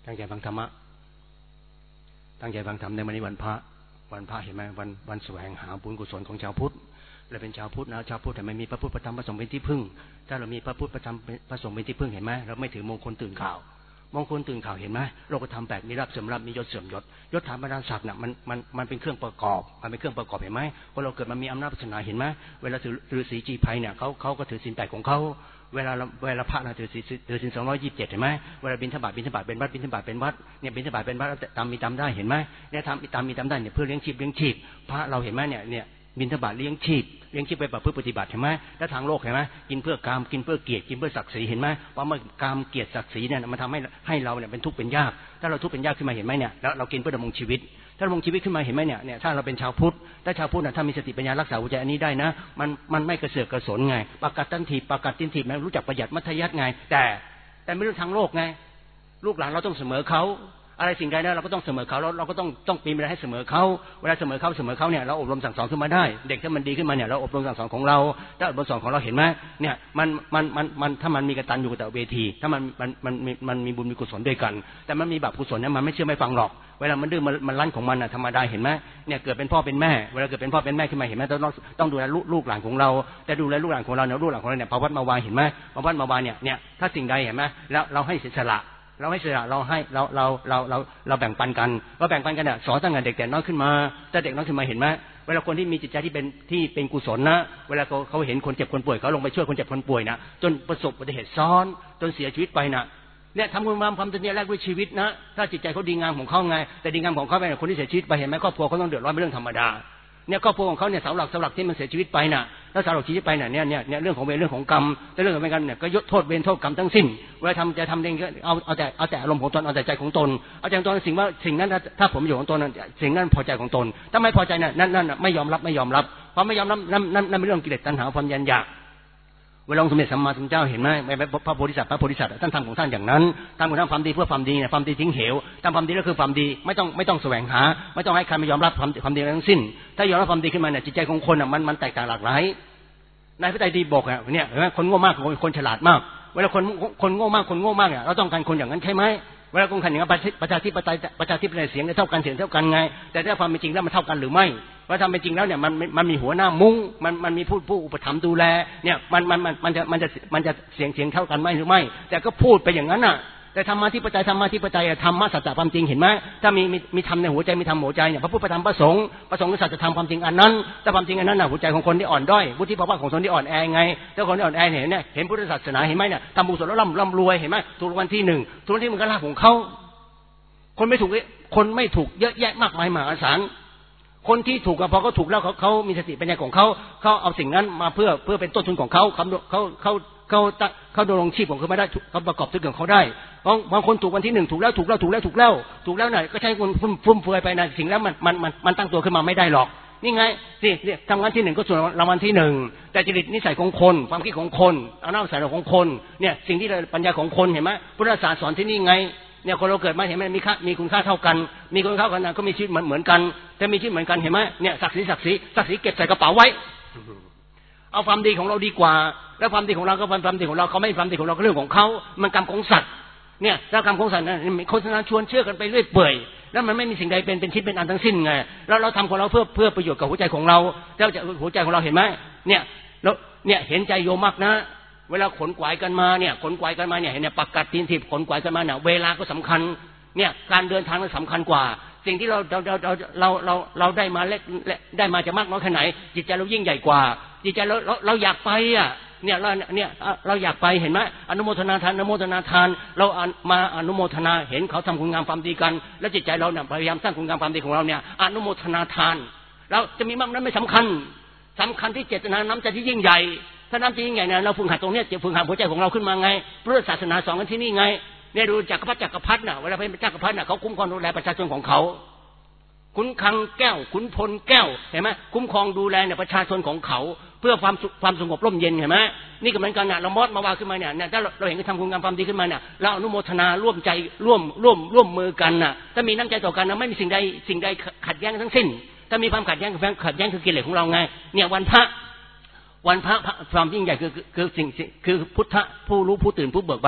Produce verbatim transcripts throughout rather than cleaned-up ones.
ตั้งใจฟังธรรมะตั้งใจฟังธรรมในวันนี้วันพระวันพระเห็นไหมวันวันแสวงหาบุญกุศลของชาวพุทธเราเป็นชาวพุทธนะชาวพุทธแต่ไม่มีพระพุทธพระธรรมพระสงฆ์เป็นที่พึ่งถ้าเรามีพระพุทธพระธรรมพระสงฆ์เป็นที่พึ่งเห็นไหมเราไม่ถือมงคลตื่นข่าวมงคลตื่นข่าวเห็นไหมโลกธรรมแปดมีลาภเสื่อมลาภมียศเสื่อมยศยศถาบรรดาศักดิ์น่ะมันมันมันเป็นเครื่องประกอบมันเป็นเครื่องประกอบเห็นไหมคนเราเกิดมามีอำนาจศาสนาเห็นไหมเวลาถือฤาษีจีไพเนี่ยเขาเขาก็ถือศีลแปดของเขาเวลาเวลาพระเราถือศีลถือศีลสองร้อยยี่สิบเจ็ดเห็นไหมเวลาบิณฑบาตบิณฑบาตเป็นวัดบิณฑบาตเป็นวัดเนี่ยบิณฑบาตเป็นวัดตามมีตามได้เห็นไหมเนี่ยทำตามมีตามได้เนี่ยเพื่อเลี้ยงชีพเลี้ยงชีพพระเราเห็นไหมเนี่ยเนี่ยบิณฑบาตเลี้ยงชีพเลี้ยงชีพไปประพฤติปฏิบัติเห็นไหมแล้วทางโลกเห็นไหมกินเพื่อกามกินเพื่อเกียรติกินเพื่อศักดิ์ศรีเห็นไหมเพราะเมื่อกามเกียรติศักดิ์ศรีเนี่ยมันทำให้ให้เราเนี่ยเป็นทุกข์เป็นยากถ้าเราทุกข์เป็นยากขึ้นมาเห็นไหมเนี่ยแล้วเรากินเพื่อดำรงชีวิตถ้าดำรงชีวิตขึ้นมาเห็นไหมเนี่ยเนี่ยถ้าเราเป็นชาวพุทธถ้าชาวพุทธถ้ามีสติปัญญารักษาหัวใจอันนี้ได้นะมันมันไม่กระเสือกกระสนไงปากกัดตันทีปากกัดตินทีไม่รู้จักประหยัดมัธยัสถ์ไงแต่แต่ไม่รู้ทางโลกไงลูกหลานเราต้องเสมอเขาอะไรสิ่งใดนะเราก็ต้องเสมอเขาเราเราก็ต้องต้องปีนไปให้เสมอเขาเวลาเสมอเขาเสมอเขาเนี่ยเราอบรมสั่งสอนขึ้นมาได้เด็กถ้ามันดีขึ้นมาเนี่ยเราอบรมสั่งสอนของเราถ้าอบรมสั่งสอนของเราเห็นไหมเนี่ยมันมันมันมันถ้ามันมีกตัญญูกตเวทีถ้ามันมันมันมันมีบุญมีกุศลด้วยกันแต่มันมีบาปกุศลเนี่ยมันไม่เชื่อไม่ฟังหรอกเวลามันดื้อมันมันรั้นของมันอ่ะธรรมดาเห็นไหมเนี่ยเกิดเป็นพ่อเป็นแม่เวลาเกิดเป็นพ่อเป็นแม่ขึ้นมาเห็นไหมต้องต้องดูแลลูกหลานของเราแต่ดูแลลูกหลานของเราเนี่ยลูกหลานของเราเนี่ยภวัตมาวาเห็นไหมภวัตมาวาเนี่ยเนี่ยถ้าสิ่งใดเห็นไหมแล้วเราให้เสียสละเราให้เสียเราให้เราเราเราเราเราแบ่งปันกันเราแบ่งปันกันเนี่ยสอนตั้งแต่เด็กแต่น้อยขึ้นมาแต่เด็กน้อยขึ้นมาเห็นไหมเวลาคนที่มีจิตใจที่เป็นที่เป็นกุศลนะเวลาเขาเขาเห็นคนเจ็บคนป่วยเขาลงไปช่วยคนเจ็บคนป่วยนะจนประสบอุบัติเหตุซ้อนจนเสียชีวิตไปนะเนี่ยทำคุณงามความดีแรกด้วยชีวิตนะถ้าจิตใจเขาดีงามของเขาไงแต่ดีงามของเขาไปคนที่เสียชีวิตไปเห็นไหมครอบครัวเขาต้องเดือดร้อนเป็นเรื่องธรรมดาเนี่ยครอบครัวของเขาเนี่ยเสาหลักเสาหลักที่มันเสียชีวิตไปน่ะแล้วเสาหลักชีวิตไปน่ะเนี่ยเนี่ยเนี่ยเรื่องของเวรเรื่องของกรรมแต่เรื่องของกรรมเนี่ยก็ยกโทษเวรโทษกรรมทั้งสิ้นเวลาทำจะทำเองก็เอาเอาแต่เอาแต่อารมณ์ของตนเอาแต่ใจของตนเอาใจของตนสิ่งว่าสิ่งนั้นถ้าผมอยู่ของตนสิ่งนั้นพอใจของตนถ้าไม่พอใจน่ะนั่นนั่นไม่ยอมรับไม่ยอมรับเพราะไม่ยอมรับนั่นนั่นนั่นเป็นเรื่องกิเลสตัณหาความยันยากเวลาองค์สมเด็จสัมมาสัมพุทธเจ้าเห็นไหมพระโพธิสัตว์พระโพธิสัตว์ท่านทำของท่านอย่างนั้นทำของท่านความดีเพื่อความดีเนี่ยความดีทิ้งเหวทำความดีก็คือความดีไม่ต้องไม่ต้องแสวงหาไม่ต้องให้ใครมายอมรับความความดีทั้งสิ้นถ้ายอมรับความดีขึ้นมาเนี่ยจิตใจของคนอ่ะมันมันแตกต่างหลากหลายในพระไตรปิฎกอ่ะเนี่ยเห็นไหมคนโง่มากคนคนฉลาดมากเวลาคนคนโง่มากคนโง่มากเนี่ยเราต้องการคนอย่างนั้นใช่ไหมเวลาคนขันอย่างประชาธิปไตยประชาธิปไตยเสียงเท่ากันเสียงเท่ากันไงแต่ถ้าความเป็นจริงแล้วมันเท่ากันหรือไม่ว่าทำเป็นจริงแล้วเนี่ยมันมันมีหัวหน้ามุ้งมันมันมีผู้ผู้อุปถัมภ์ดูแลเนี่ยมันมันมันมันจะมันจะมันจะเสียงเสียงเท่ากันไหมหรือไม่แต่ก็พูดไปอย่างนั้นน่ะแต่ธรรมะที่ปัจจัยธรรมะที่ปัจจัยธรรมะสัจจะความจริงเห็นไหมถ้ามีมีมีธรรมในหัวใจมีธรรมหัวใจเนี่ยพระพุทธธรรมพระสงฆ์พระสงฆ์คือสัจธรรมความจริงอันนั้นแต่ความจริงอันนั้นน่ะหัวใจของคนที่อ่อนด้อยวุฒิภาวะของคนที่อ่อนแอไงถ้าคนที่อ่อนแอเห็นเนี่ยเห็นพุทธศาสนาเห็นไหมเนี่ยทำบุญส่วนแล้วร่ำร่ำรวยเห็นไหมถูกรางวัลที่หนึ่งถูกรางวัลที่มันก็ลาภของเขาคนไม่ถูกคนไม่ถูกเยอะแยะมากมายมหาศาลคนที่ถูกพอเขาถูกแล้วเขาเขามีสติปัญญาของเขาเขาเอาสิ่งนั้นมาเพื่อเพื่อเป็นต้นทุนของเขาเขาเขาเขาเขาเขาดำรงชีพของเขาไม่ได้เขาประกอบธุรกิจของเขาได้บางบางคนถูกวันที่หนึ่งถูกแล้วถูกแล้วถูกแล้วถูกแล้วถูกแล้วเนี่ยก็ใช้คนฟุ่มฟุ่มเฟือยไปนะสิ่งแล้วมันมันมันมันตั้งตัวขึ้นมาไม่ได้หรอกนี่ไงสิทำงานที่หนึ่งก็ส่วนรางวัลที่หนึ่งแต่จริตนิสัยของคนความคิดของคนเอาหน้าใส่ของคนเนี่ยสิ่งที่ปัญญาของคนเห็นไหมพุทธศาสนาสอนที่นี่ไงเนี่ยคนเราเกิดมาเห็นไหมมีค่ามีคุณค่าเท่ากันมีคุณค่าเท่ากันก็มีชีวิตเหมือนเหมือนกันแต่มีชีวิตเหมือนกันเห็นไหมเนี่ยศักดิ์ศรีศักดิ์ศรีศักดิ์ศรีเก็บใส่กระเป๋าไว้เอาความดีของเราดีกว่าแล้วความดีของเราก็ความดีของเราเขาไม่ความดีของเราก็เรื่องของเขามันกรรมของสัตว์เนี่ยแล้วกรรมของสัตว์นั้นโฆษณาชวนเชื่อกันไปเรื่อยเปื่อยแล้วมันไม่มีสิ่งใดเป็นเป็นชิ้นเป็นอันทั้งสิ้นไงแล้วเราทำของเราเพื่อเพื่อประโยชน์กับหัวใจของเราแล้วหัวใจของเราเห็นไหมเนี่ยแล้วเนี่ยเห็นใจโยมมากนะเวลาขนกวายกันมาเนี่ยขนกวายกันมาเนี่ยเห็นเนี่ยปักกัดตีนถีบขนกวายกันมาเนี่ยเวลาก็สำคัญเนี่ยการเดินทางมันสำคัญกว่าสิ่งที่เราเราเราเราเราเราได้มาเล็กได้มาจะมากน้อยแค่ไหนจิตใจเรายิ่งใหญ่กว่าจิตใจเราเราเราอยากไปอ่ะเนี่ยเราเนี่ยเราอยากไปเห็นไหมอนุโมทนาทานอนุโมทนาทานเรามาอนุโมทนาเห็นเขาทำคุณงามความดีกันแล้วจิตใจเราเนี่ยพยายามสร้างคุณงามความดีของเราเนี่ยอนุโมทนาทานเราจะมีมากนั้นไม่สำคัญสำคัญที่เจตนาน้ำใจที่ยิ่งใหญ่ถ้าน้ำใจยิ่งใหญ่เนี่ยเราฝึกหัดตรงนี้จะฝึกหัดหัวใจของเราขึ้นมาไงพุทธศาสนาสอนกันที่นี่ไงเนี่ยดูจักรพรรดิจักรพรรดิน่ะเวลาเป็นจักรพรรดิน่ะเขาคุ้มครองดูแลประชาชนของเขาขุนคังแก้วขุนพลแก้วเห็นไหมคุ้มครองดูแลเนี่ยประชาชนของเขาเพื่อความความสงบร่มเย็นเห็นไหมนี่ก็เหมือนกันนะเรามอดมาวาขึ้นมาเนี่ยถ้าเราเห็นเขาทำคุณงามความดีขึ้นมาเนี่ยเราอนุโมทนาร่วมใจร่วมร่วมร่วมมือกันน่ะถ้ามีน้ำใจต่อกันนะไม่มีสิ่งใดสิ่งใดขัดแย้งทั้งสิ้นถ้ามีความขัดแย้งขัดแย้งคือกิเลสของเราไงเนี่ยวันพระวันพระความยิ่งใหญ่คือคือสิ่งคือพุทธผู้รู้ผู้ตื่นผู้เบิกบาน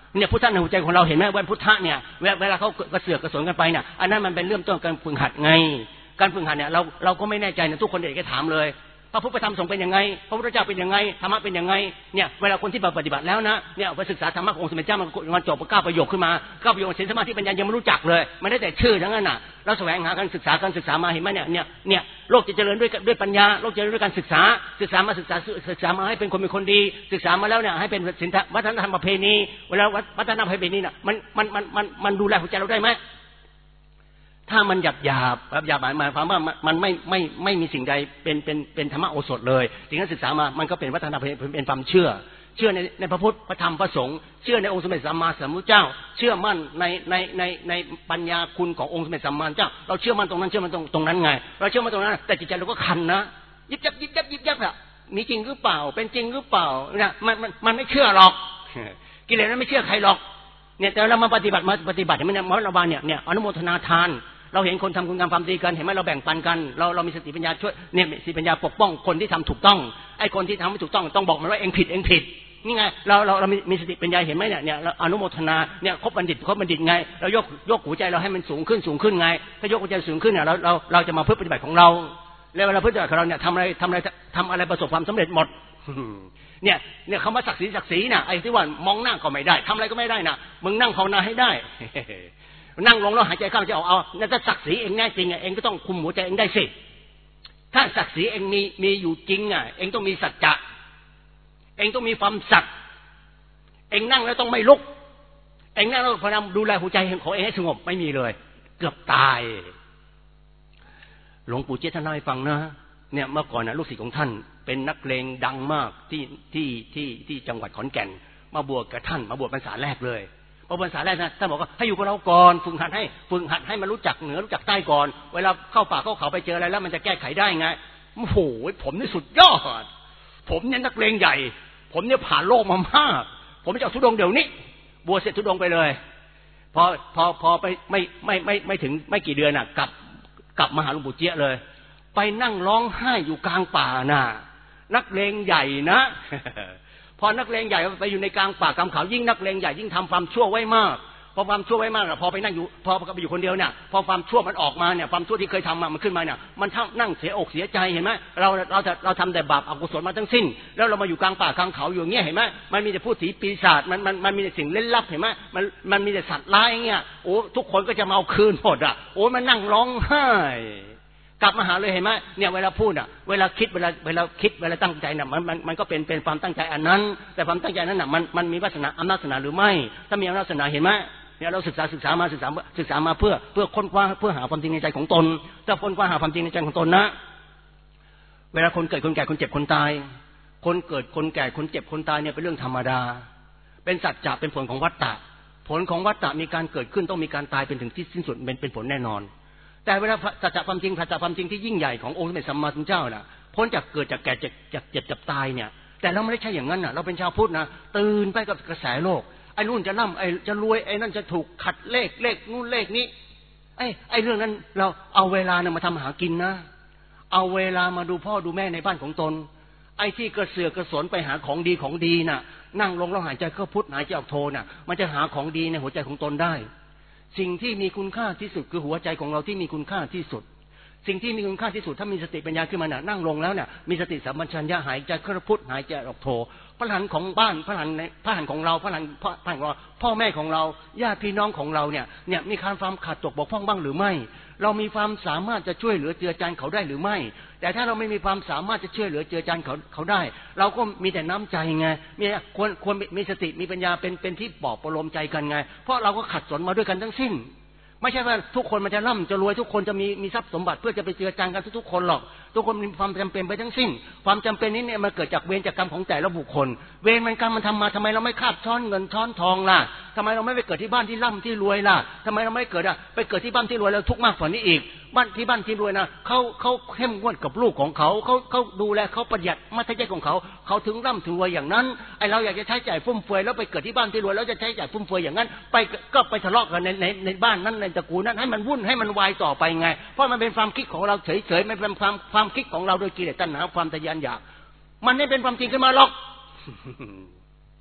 เนี่ยพุทธะในหัวใจของเราเห็นไหมว่าพุทธะเนี่ยเวลาเขากระเสือกกระสนกันไปเนี่ยอันนั้นมันเป็นเริ่มต้นการฝึกหัดไงการฝึกหัดเนี่ยเราเราก็ไม่แน่ใจนะทุกคนเด็กก็ถามเลยพระพุทธธรรมสงฆ์เป็นยังไงพระพุทธเจ้าเป็นยังไงธรรมะเป็นยังไงเนี่ยเวลาคนที่ปฏิบัติแล้วนะเนี่ยไปศึกษาธรรมะขององค์สมเด็จเจ้ามันมันจบเก้าประโยคขึ้นมาเก้าประโยคศีลสมาธิปัญญายังไม่รู้จักเลยมันได้แต่ชื่อทั้งนั้นน่ะเราแสวงหาการศึกษาการศึกษามาเห็นไหมเนี่ยเนี่ยเนี่ยโลกจะเจริญด้วยด้วยปัญญาโลกจะเจริญด้วยการศึกษาศึกษามาศึกษาศึกษามาให้เป็นคนเป็นคนดีศึกษามาแล้วเนี่ยให้เป็นศีลวัฒนธรรมประเพณีเวลาวัฒนธรรมประเพณีน่ะมันมันมันมันมันดูแลหัวใจเราได้ไหมถ้ามันหยาบหยาบหยาบหมายหมายความว่ามันไม่ไม่ไม่มีสิ่งใดเป็นเป็นเป็นธรรมโอสถเลยสิ่งที่ศึกษามามันก็เป็นวัฒนธรรมเป็นความเชื่อเชื่อในในพระพุทธพระธรรมพระสงฆ์เชื่อในองค์สมเด็จสัมมาสัมพุทธเจ้าเชื่อมั่นในในในในปัญญาคุณขององค์สมเด็จสัมมาสัมพุทธเจ้าเราเชื่อมั่นตรงนั้นเชื่อมั่นตรงตรงนั้นไงเราเชื่อมั่นตรงนั้นแต่จิตใจเราก็คันนะยิบยับยิบยับยิบยับอะมีจริงหรือเปล่าเป็นจริงหรือเปล่าเนี่ยมันมันมันไม่เชื่อหรอกกิเลสนั้นไม่เชื่อใครหรอกเนี่ยแต่เรามาปฏิบัติมาปฏิบัติเนี่ยมันระบาดเนี่ยเนี่ยอนุโมทนาทานเราเห็นคนทำคุณงามความดีกันเห็นไหมเราแบ่งปันกันเราเรามีสติปัญญาช่วยเนี่ยสติปัญญาปกป้องคนที่ทำถูกต้องไอ้คนที่ทำไม่ถูกต้องต้องบอกมันว่าเองผิดเองผิดนี่ไงเราเราเรามีสติปัญญาเห็นไหมเนี่ยเนี่ยอนุโมทนาเนี่ยคบบัณฑิตคบบัณฑิตไงเรายกยกหัวใจเราให้มันสูงขึ้นสูงขึ้นไงถ้ายกหัวใจสูงขึ้นเนี่ยเราเราเราจะมาพึ่งปฏิบัติของเราแล้วเวลาพึ่งปฏิบัติของเราเนี่ยทำอะไรทำอะไรทำอะไรประสบความสำเร็จหมดเนี่ยเนี่ยคำว่าศักดิ์ศรีศักดิ์ศรีน่ะไอ้ที่ว่ามองหน้าก็ไม่ได้ทำอะไรก็ไม่ได้น่ะมึงนั่งภาวนาให้ได้นั่งลงแล้วหายใจเข้าหายใจออกเอาถ้าศักดิ์ศรีเองแน่จริงอ่ะเองก็ต้องคุมหัวใจเองได้สิถ้าศักดิ์ศรีเองมีมีอยู่จริงอ่ะเองต้องมีสัจจะเองต้องมีความสัตย์เองนั่งแล้วต้องไม่ลุกเองนั่งแล้วพยายามดูแลหัวใจของเองให้สงบไม่มีเลยเกือบตายหลวงปู่เจษท่านเล่าให้ฟังนะเนี่ยเมื่อก่อนนะลูกศิษย์ของท่านเป็นนักเลงดังมากที่ที่ที่ที่จังหวัดขอนแก่นมาบวชกับท่านมาบวชพรรษาแรกเลยพอพรรษาแรกนะท่านบอกว่าให้อยู่กับเราก่อนฝึกหัดให้ฝึกหัดให้มันรู้จักเหนือรู้จักใต้ก่อนเวลาเข้าป่าเข้าเขาไปเจออะไรแล้วมันจะแก้ไขได้ไงโอ้โหผมนี่สุดยอดผมเนี่ยนักเลงใหญ่ผมเนี่ยผ่านโลกมามากผมจะเอาทุดงเดี๋ยวนี้บวชเสร็จทุดงไปเลยพอพอพอไปไม่ไม่ไม่ไม่ถึงไม่กี่เดือนน่ะกลับกลับมาหาหลวงปู่เจี๊ยเลยไปนั่งร้องไห้อยู่กลางป่าน่ะนักเลงใหญ่นะพอนักเลงใหญ่ไปอยู่ในกลางป่ากลางเขายิ่งนักเลงใหญ่ยิ่งทำความชั่วไว้มากพอความชั่วไว้มากพอไปนั่งอยู่พอไปอยู่คนเดียวเนี่ยพอความชั่วมันออกมาเนี่ยความชั่วที่เคยทำมามันขึ้นมาเนี่ยมันนั่งเสียอกเสียใจเห็นไหมเราเราเราทำแต่บาปอกุศลมาทั้งสิ้นแล้วเรามาอยู่กลางป่ากลางเขาอยู่อย่างเงี้ยเห็นไหมมันมีแต่พูดผีปีศาจมันมันมันมีแต่สิ่งเล่นลับเห็นไหมมันมันมีแต่สัตว์ร้ายอย่างเงี้ยโอ้ทุกคนก็จะมาเอาคืนหมดอ่ะโอ้มันนั่งร้องไห้กลับมาหาเลยเห็นไหมเนี่ยเวลาพูดอ่ะเวลาคิดเวลาเวลาคิดเวลาตั้งใจน่ะมันมันมันก็เป็นเป็นความตั้งใจอันนั้นแต่ความตั้งใจนั้นน่ะมันมันมีวาสนาอำนาจวาสนาหรือไม่ถ้ามีอำนาจวาสนาเห็นไหมเนี่ยเราศึกษาศึกษามาศึกษาศึกษามาเพื่อเพื่อค้นคว้าเพื่อหาความจริงในใจของตนถ้าค้นคว้าหาความจริงในใจของตนนะเวลาคนเกิดคนแก่คนเจ็บคนตายคนเกิดคนแก่คนเจ็บคนตายเนี่ยเป็นเรื่องธรรมดาเป็นสัจจะเป็นผลของวัฏฏะผลของวัฏฏะมีการเกิดขึ้นต้องมีการตายเป็นถึงที่สิ้นสุดเป็นเป็นผลแน่นอนแต่เวลาสัจจะความจริงสัจจะความจริงที่ยิ่งใหญ่ขององค์สมเด็จสัมมาสัมพุทธเจ้าน่ะพ้นจากเกิดจากแก่จากจากเจ็บจากตายเนี่ยแต่เราไม่ได้ใช่อย่างนั้นน่ะเราเป็นชาวพุทธนะตื่นไปกับกระแสโลกไอ้นู่นจะร่ำไอ้จะรวยไอ้นั่นจะถูกขัดเลขเลขนู่นเลขนี้ไอ้ไอ้เรื่องนั้นเราเอาเวลาเนี่ยมาทำหากินนะเอาเวลามาดูพ่อดูแม่ในบ้านของตนไอ้ที่กระเสือกกระสนไปหาของดีของดีน่ะนั่งลงแล้วหายใจเข้าพุทธหายใจออกโทน่ะมันจะหาของดีในหัวใจของตนได้สิ่งที่มีคุณค่าที่สุดคือหัวใจของเราที่มีคุณค่าที่สุดสิ่งที่มีคุณค่าที่สุดถ้ามีสติปัญญาขึ้นมาน่ะนั่งลงแล้วเนี่ยมีสติสัมปชัญญะหายใจเข้าพุทธหายใจออกโทพระหลานของบ้านพระหลานในพระหลานของเราพระหลานพระหลานของเราพ่อแม่ของเราญาติพี่น้องของเราเนี่ยเนี่ยมีการความขาดตกบกพร่องบ้างหรือไม่เรามีความสามารถจะช่วยเหลือเจือจานเขาได้หรือไม่แต่ถ้าเราไม่มีความสามารถจะช่วยเหลือเจือจานเขาเขาได้เราก็มีแต่น้ำใจไงมีควรควรมีสติมีปัญญาเป็นเป็นที่ปลอบประโลมใจกันไงเพราะเราก็ขัดสนมาด้วยกันทั้งสิ้นไม่ใช่ว่าทุกคนมันจะร่ำจะรวยทุกคนจะมีมีทรัพย์สมบัติเพื่อจะไปเจือจานกันทุกๆคนหรอกทุกคนมีความจำเป็นไปทั้งสิ้นความจำเป็นนี้เนี่ยมันเกิดจากเวรจากกรรมของแต่ละบุคคลเวรมันกรรมมันทำมาทำไมเราไม่คาบช้อนเงินช้อนทองล่ะทำไมเราไม่ไปเกิดที่บ้านที่ร่ำที่รวยล่ะทำไมเราไม่เกิดอ่ะไปเกิดที่บ้านที่รวยแล้วทุกข์มากกว่านี้อีกบ้านที่บ้านที่รวยนะเขาเขาเข้มงวดกับลูกของเขาเขาเขาดูแลเขาประหยัดมัธยมของเขาเขาถึงร่ำถึงรวยอย่างนั้นไอเราอยากจะใช้จ่ายฟุ่มเฟือยแล้วไปเกิดที่บ้านที่รวยแล้วจะใช้จ่ายฟุ่มเฟือยอย่างนั้นไปก็ไปทะเลาะกันในในในบ้านนั้นในตระกูลนั้นให้มันวุ่นให้มันวายต่อไปไงเพราะมันเป็นความคิดของเราเฉยๆมันเป็นความความคิดของเราโดยกิเลสตัณหาความทะยานอยากมันไม่เป็นความจริงขึ้นมาหรอก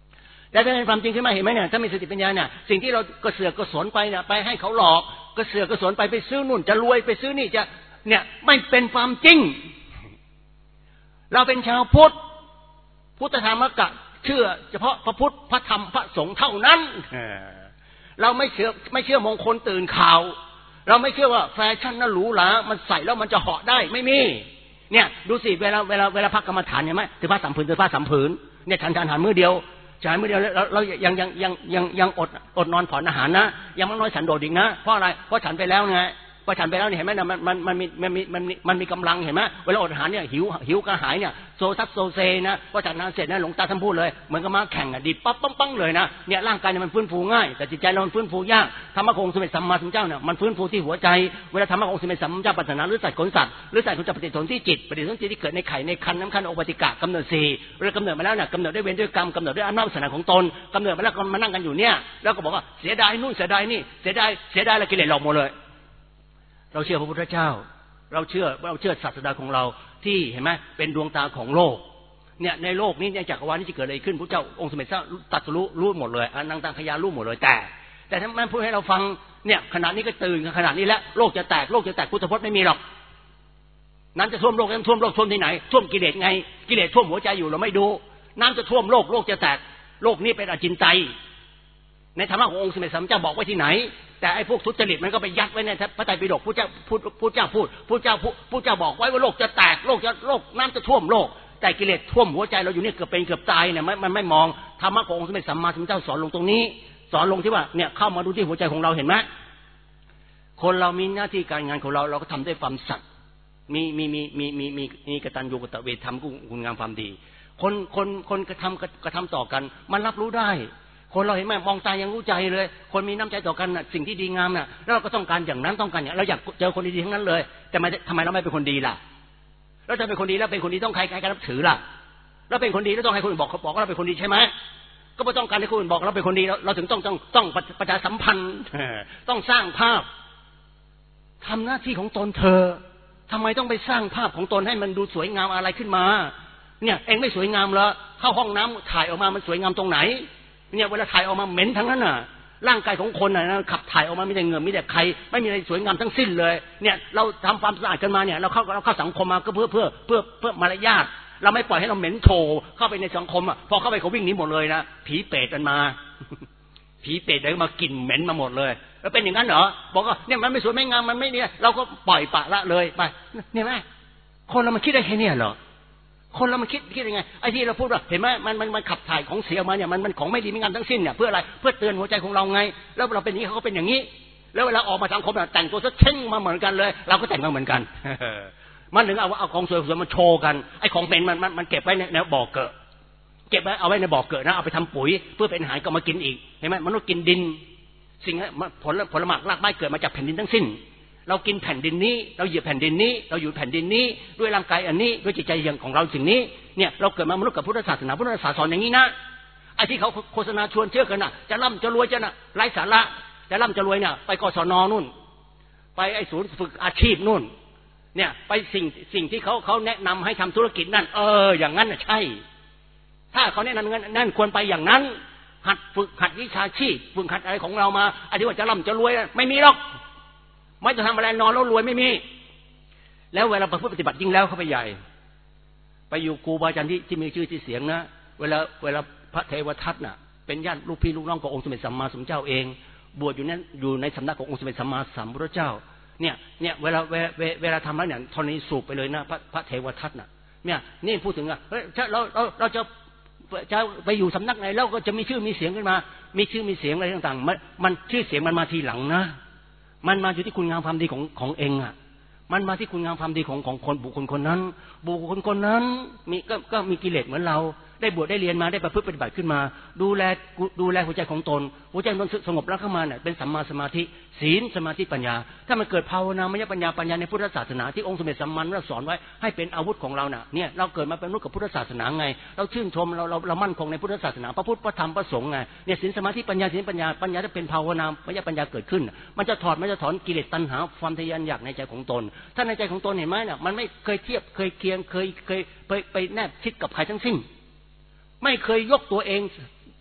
แต่ถ้าเป็นความจริงขึ้นมาเห็นไหมเนี่ยถ้ามีสติปัญญาเนี่ยสิ่งที่เรากระเสือกกระสนไปเนี่ยไปให้เขาหลอกกระเสือกกระสนไปไปซื้อนู่นจะรวยไปซื้อนี่จะเนี่ยไม่เป็นความจริงเราเป็นชาวพุทธพุทธธรรมกะเชื่อเฉพาะพระพุทธพระธรรมพระสงฆ์เท่านั้นเราไม่เชื่อไม่เชื่อมงคลตื่นข่าวเราไม่เชื่อว่าแฟชั่นน่าหรูหรามันใส่แล้วมันจะเหาะได้ไม่มีเนี่ยดูสิเวลาเวลาเวลาพักกรรมฐานเห็นไหมถือผ้าสามผืนถือผ้าสามผืนเนี่ยฉันฉันหันมือเดียวฉันมือเดียวเราเรายังยังยังยังยังอดอดนอนผ่อนอาหารนะยังไม่น้อยฉันโดดอีกนะเพราะอะไรเพราะฉันไปแล้วไงพอฉันไปแล้วเนี่ยเห็นไหมนะมันมันมันมีมันมีมันมีมันมีกำลังเห็นไหมเวลาอดอาหารเนี่ยหิวหิวกระหายเนี่ยโซซัดโซเซนะพอจากนั้นเสร็จนะหลวงตาท่านพูดเลยเหมือนกับมาแข่งอ่ะดิปั๊บปั๊บปั๊งเลยนะเนี่ยร่างกายเนี่ยมันฟื้นฟูง่ายแต่จิตใจเรามันฟื้นฟูยากธรรมะขององค์สมเด็จสัมมาสัมพุทธเจ้าเนี่ยมันฟื้นฟูที่หัวใจเวลาธรรมะขององค์สมเด็จสัมมาสัมพุทธเจ้าปรารถนาหรือสัตว์ขนสัตว์หรือสัตว์ขนจะปฏิสนธิที่จิตปฏิสนธิที่เกิดในไข่ในคันน้ำคันโอปติกะกำเนิดสี่เวลากำเนิดมาแล้วเนี่ยกำเนิดด้วยเวรด้วยกรรมกำเนิดด้วยอำนาจวาสนาของตนกำเนิดมาแล้วก็มานั่งกันอยู่เนี่ยแล้วก็บอกว่าเสียดายนู่นเสียดายนี่เสียดายเสียดายแล้วกิเลสหลอกหมดเลยเราเชื่อพระพุทธเจ้าเราเชื่อเราเชื่อศาสดาของเราที่เห็นไหมเป็นดวงตาของโลกเนี่ยในโลกนี้ในจักรวาลนี้จะเกิดอะไรขึ้นพระเจ้าองค์สมเด็จพระตรัสรู้รู้หมดเลยอนันตังขยารู้หมดเลยแต่แต่ถ้ามันพูดให้เราฟังเนี่ยขณะนี้ก็ตื่นขณะนี้แล้วโลกจะแตกโลกจะแตกพุทธพจน์ไม่มีหรอกน้ำจะท่วมโลกน้ำท่วมโลกท่วมที่ไหนท่วมกิเลสไงกิเลสท่วมหัวใจอยู่เราไม่ดูน้ำจะท่วมโลกโลกจะแตกโลกนี้เป็นอจินไตยในธรรมะขององค์สมเด็จสัมมาสัมพุทธเจ้าบอกไว้ที่ไหนแต่ไอ้พวกทุจริตมันก็ไปยัดไว้ในพระไตรปิฎกพระเจ้าพูดพระเจ้าพูดพระเจ้าพูดพระเจ้าบอกไว้ว่าโลกจะแตกโลกจะโลกน้ำจะท่วมโลกแต่กิเลสท่วมหัวใจเราอยู่เนี่ยเกือบเป็นเกือบตายเนี่ยมันไม่มองธรรมะขององค์สมเด็จสัมมาสัมพุทธเจ้าสอนลงตรงนี้สอนลงที่ว่าเนี่ยเข้ามาดูที่หัวใจของเราเห็นไหมคนเรามีหน้าที่การงานของเราเราก็ทำด้วยความสัตย์มีมีมีมีมีมีมีกตัญญูกตเวททำคุณงามความดีคนคนคนกระทำกระทำต่อกันมันรับรู้ได้คนเราเห็นไหมมองตายังรู้ใจเลยคนมีน้ำใจต่อกันน่ะสิ่งที่ดีงามน่ะแล้วเราก็ต้องการอย่างนั้นต้องการอย่างเราอยากเจอคนดีๆทั้งนั้นเลยแต่ทำไมเราไม่เป็นคนดีล่ะแล้วจะเป็นคนดีแล้วเป็นคนดีต้องใครใครกันนับถือล่ะแล้วเป็นคนดีแล้วต้องให้คนอื่นบอกเขาบอกว่าเราเป็นคนดีใช่ไหมก็ไม่ต้องการให้คนอื่นบอกเราเป็นคนดีเราถึงต้องต้องต้องประชาสัมพันธ์ต้องสร้างภาพทำหน้าที่ของตนเธอทำไมต้องไปสร้างภาพของตนให้มันดูสวยงามอะไรขึ้นมาเนี่ยเองไม่สวยงามเหรอเข้าห้องน้ำถ่ายออกมามันสวยงามตรงไหนเนี่ยเวลาถ่ายออกมาเหม็นทั้งนั้นน่ะร่างกายของคนน่ะนะขับถ่ายออกมาไม่ได้เหงื่อไม่ได้ใครไม่มีอะไรสวยงามทั้งสิ้นเลยเนี่ยเราทำความสะอาดกันมาเนี่ยเราเข้าเราเข้าสังคมมาก็เพื่อเพื่อเพื่อเพื่อมารยาทเราไม่ปล่อยให้เราเหม็นโถเข้าไปในสังคมอ่ะพอเข้าไปเขาวิ่งหนีหมดเลยนะผีเปรตมันมาผีเปรตเดินมากลิ่นเหม็นมาหมดเลยแล้วเป็นอย่างนั้นเหรอบอกว่าเนี่ยมันไม่สวยไม่งามมันไม่เนี่ยเราก็ปล่อยปะละเลยไปเนี่ยไหมคนเรามันคิดได้แค่นี้เหรอคนเรามันคิดคิดยังไงไอ้ที่เราพูดว่าเห็นไหมมันมันมันขับถ่ายของเสียมาเนี่ยมันมันของไม่ดีไม่งามทั้งสิ้นเนี่ยเพื่ออะไรเพื่อเตือนหัวใจของเราไงแล้วเราเป็นอย่างนี้เขาก็เป็นอย่างนี้แล้วเวลาออกมาสังคมแต่งตัวซะเช่งมาเหมือนกันเลยเราก็แต่งมาเหมือนกันมันถึงเอาเอาของสวยๆมาโชว์กันไอ้ของเป็นมันมันมันเก็บไว้ในในบ่อเกอะเก็บไว้เอาไว้ในบ่อเกอะนะเอาไปทำปุ๋ยเพื่อเป็นอาหารก็มากินอีกเห็นไหมมนุษย์กินดินสิ่งผลผลไม้รากไม้เกิดมาจากแผ่นดินทั้งสิ้นเรากินแผ่นดินนี้เราเหยียบแผ่นดินนี้เราอยู่แผ่นดินนี้ด้วยร่างกายอันนี้ด้วยจิตใจอย่างของเราสิ่งนี้เนี่ยเราเกิดมามนุษย์กับพุทธศาสนาพุทธศาสนาสอนอย่างนี้นะไอ้ที่เขาโฆษณาชวนเชื่อกันน่ะจะร่ำจะรวยจะน่ะไร้สาระจะร่ำจะรวยเนี่ยไปกศน.นู่นไปไอ้ศูนย์ฝึกอาชีพนู่นเนี่ยไปสิ่งสิ่งที่เขาเขาแนะนำให้ทำธุรกิจนั่นเอออย่างนั้นน่ะใช่ถ้าเขาแนะนำงั้นนั่นควรไปอย่างนั้นหัดฝึกหัดวิชาชีพฝึกหัดอะไรของเรามาไอ้ที่ว่าจะร่ำจะรวยไม่มีหรอกไม่จะทำอะไรนอนแล้วรวยไม่มีแล้วเวลาประพฤติปฏิบัติยิ่งแล้วเข้าไปใหญ่ไปอยู่ครูบาอาจารย์ที่ที่มีชื่อที่เสียงนะเวลาเวลาพระเทวทัตน่ะเป็นญาติลูกพี่ลูกน้องขององค์สมเด็จสัมมาสัมพุทธเจ้าเองบวชอยู่นั้นอยู่ในสำนักขององค์สมเด็จสัมมาสัมพุทธเจ้าเนี่ยเนี่ยเวลาเวลาเวลาทำแล้วเนี่ยธรณีสูบไปเลยนะพระพระเทวทัตน่ะเนี่ยนี่พูดถึงอ่ะเฮ้ยเราเราเราจะจะไปอยู่สำนักไหนแล้วก็จะมีชื่อมีเสียงขึ้นมามีชื่อมีเสียงอะไรต่างๆมันมันชื่อเสียงมันมาทีหลังนะมันมาอยู่ที่คุณงามความดีของของเองอ่ะมันมาที่คุณงามความดีของของคนบุคคลคนนั้นบุคคลคนนั้นมีก็ก็มีกิเลสเหมือนเราได้บวชได้เรียนมาได้ประพฤติปฏิบัติขึ้นมาดูแลดูแลหัวใจของตนหัวใจตนสงบแล้วเข้ามาเนี่ยเป็นสัมมาสมาธิศีลสมาธิปัญญาถ้ามันเกิดภาวนามยปัญญาปัญญาในพุทธศาสนาที่องค์สมเด็จสัมมาสัมพุทธเจ้าสอนไว้ให้เป็นอาวุธของเราน่ะเนี่ยเราเกิดมาเป็นมนุษย์กับพุทธศาสนาไงเราชื่นชมเราเราเรามั่นคงในพุทธศาสนาพระพุทธพระธรรมพระสงฆ์ไงเนี่ยศีลสมาธิปัญญาศีลปัญญาปัญญาถ้าเป็นภาวนามยปัญญาเกิดขึ้นมันจะถอดมันจะถอนกิเลสตัณหาความทะยานอยากในใจของตนถ้าในใจของตนเห็นไหมเนี่ยมันไม่เคยเทียบเคยเคียงเคยเคยไปไปแนบชิดกับใครทั้งสิ้นไม่เคยยกตัวเอง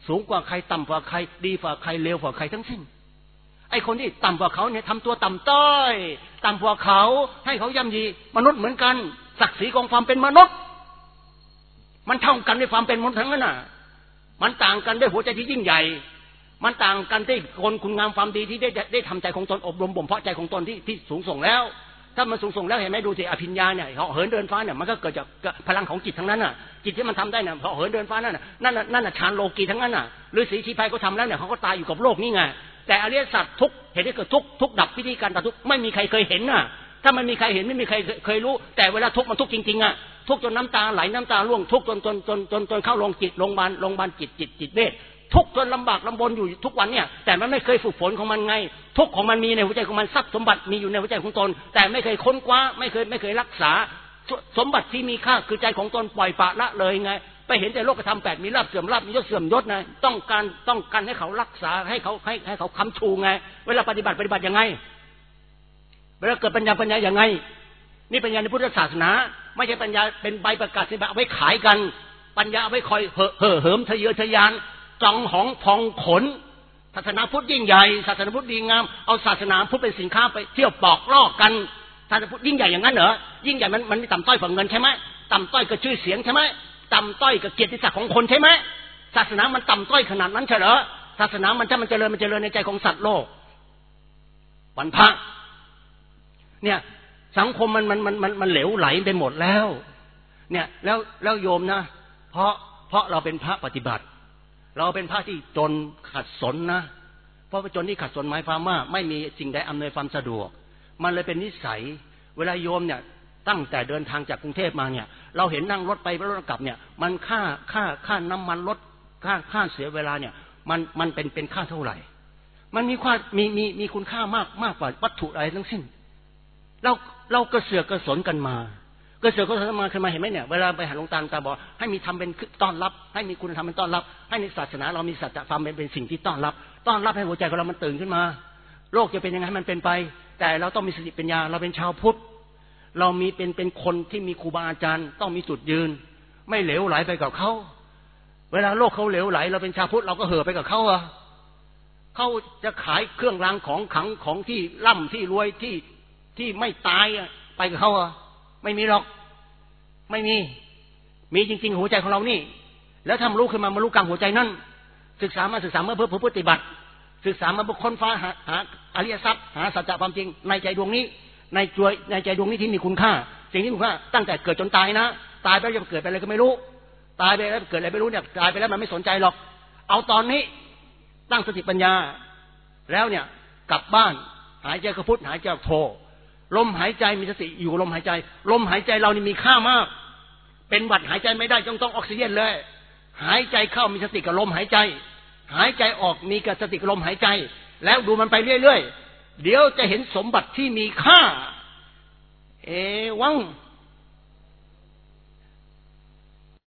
สูงกว่าใครต่ำกว่าใครดีกว่าใครเลวกว่าใครทั้งสิ้นไอ้คนที่ต่ำกว่าเขาเนี่ยทำตัวต่ำต้อยต่ำกว่าเขาให้เขาย่ำยีมนุษย์เหมือนกันศักดิ์ศรีของความเป็นมนุษย์มันเท่ากันด้วยความเป็นมนุษย์ทั้งนั้นน่ะมันต่างกันด้วยหัวใจที่ยิ่งใหญ่มันต่างกันที่คนคุณงามความดีที่ได้ได้ทำใจของตนอบรมบ่มเพาะใจของตนที่ที่สูงส่งแล้วถ้ามันสูงส่งแล้วเห็นไหมดูสิอภิญญาเนี่ยเหาะเหินเดินฟ้าเนี่ยมันก็เกิดจากพลังของจิตทั้งนั้นน่ะจิตที่มันทำได้เนี่ยเหาะเหินเดินฟ้านั่นน่ะนั่นน่ะนั่นน่ะฌานโลกีทั้งนั้นน่ะฤาษีชีพายก็ทำแล้วเนี่ยเขาก็ตายอยู่กับโลกนี่ไงแต่อริยสัจทุกเหตุที่เกิดทุกทุกดับวิธีการดับทุกไม่มีใครเคยเห็นน่ะถ้ามันมีใครเห็นไม่มีใครเคยรู้แต่เวลาทุกมันทุกจริงๆอ่ะทุกจนน้ำตาไหลน้ำตาร่วงทุกจนจนจนจนจนเข้าโรงจิตโรงพยาบาลโรงพยาบาลจิตจิตจิตเวชทุกจนลำบากลำบนอยู่ทุกวันเนี่ยแต่มันไม่เคยฝึกฝนของมันไงทุกของมันมีในหัวใจของมันทรัพย์สมบัติมีอยู่ในหัวใจของตนแต่ไม่เคยค้นคว้าไม่เคยไม่เคยรักษาสมบัติที่มีค่าคือใจของตนปล่อยปละละเลยไงไปเห็นแต่โลกธรรมแปดมีลาภเสื่อมลาภมียศเสื่อมยศนะต้องการต้องการให้เขารักษาให้เขาให้ให้เขาค้ำชูไงเวลาปฏิบัติปฏิบัติยังไงเวลาเกิดปัญญาปัญญาอย่างไงนี่ปัญญาในพุทธศาสนาไม่ใช่ปัญญาเป็นใบประกาศเอาไว้ขายกันปัญญาเอาไว้คอยเห่อเห่อเหิมทะเยอทะยานจองหองพองขนศาสนาพุทธยิ่งใหญ่ศาสนาพุทธดีงามเอาศาสนาพุทธเป็นสินค้าไปเที่ยวปอกลอกกันศาสนาพุทธยิ่งใหญ่อย่างนั้นเหรอยิ่งใหญ่มันมันต่ำต้อยกว่าเงินใช่ไหมต่ำต้อยกับชื่อเสียงใช่ไหมต่ำต้อยกับเกียรติศักดิ์ของคนใช่ไหมศาสนามันต่ำต้อยขนาดนั้นใช่เหรอศาสนามันถ้ามันเจริญมันเจริญในใจของสัตว์โลกวันพระเนี่ยสังคมมันมันมันมันมันเหลวไหลไปหมดแล้วเนี่ยแล้วแล้วโยมนะเพราะเพราะเราเป็นพระปฏิบัติเราเป็นพระที่จนขัดสนนะเพราะว่าจนที่ขัดสนหมายความว่าไม่มีสิ่งใดอำนวยความสะดวกมันเลยเป็นนิสัยเวลาโยมเนี่ยตั้งแต่เดินทางจากกรุงเทพมาเนี่ยเราเห็นนั่งรถไปรถกลับเนี่ยมันค่าค่าค่าน้ำมันรถค่าค่าเสียเวลาเนี่ยมันมันเป็นเป็นค่าเท่าไหร่มันมีค่ามีมีมีคุณค่ามากมากกว่าวัตถุอะไรทั้งสิ้นเราเรากระเสือกกระสนกันมาก็เสือกก็ทำมาขึ้นมาเห็นไหมเนี่ยเวลาไปหาหลวงตาตาบอกให้มีทำเป็นต้อนรับให้มีคุณธรรมเป็นต้อนรับให้ในศาสนาเรามีสัจธรรมเป็นเป็นสิ่งที่ต้อนรับต้อนรับให้หัวใจของเรามันตื่นขึ้นมาโลกจะเป็นยังไงให้มันเป็นไปแต่เราต้องมีสติปัญญาเราเป็นชาวพุทธเรามีเป็นเป็นคนที่มีครูบาอาจารย์ต้องมีจุดยืนไม่เหลวไหลไปกับเขาเวลาโลกเขาเหลวไหลเราเป็นชาวพุทธเราก็เห่อไปกับเขาอะเขาจะขายเครื่องรางของขลังของที่ร่ำที่รวยที่ที่ไม่ตายไปกับเขาอะไม่มีหรอกไม่มีมีจริงๆหัวใจของเรานี่แล้วทำรู้ขึ้นมามารู้กลางหัวใจนั่นศึกษามาศึกษาเมื่อเพื่อปฏิบัติศึกษามาเพื่อค้นฟ้าหาหาอริยทรัพย์หาสัจจะความจริงในใจดวงนี้ในใจในใจดวงนี้ที่มีคุณค่าสิ่งที่มีคุณค่าตั้งแต่เกิดจนตายนะตายไปจะเกิดไปอะไรก็ไม่รู้ตายไปแล้วเกิดอะไรไม่รู้เนี่ยตายไปแล้วมันไม่สนใจหรอกเอาตอนนี้ตั้งสติปัญญาแล้วเนี่ยกลับบ้านหายใจกระพุ้หายใจโทลมหายใจมีสติอยู่ลมหายใจลมหายใจเรานี่มีค่ามากเป็นหวัดหายใจไม่ได้ต้องต้องออกซิเจนเลยหายใจเข้ามีสติกับลมหายใจหายใจออกมีกับสติกับลมหายใจแล้วดูมันไปเรื่อยๆเดี๋ยวจะเห็นสมบัติที่มีค่าเอวัง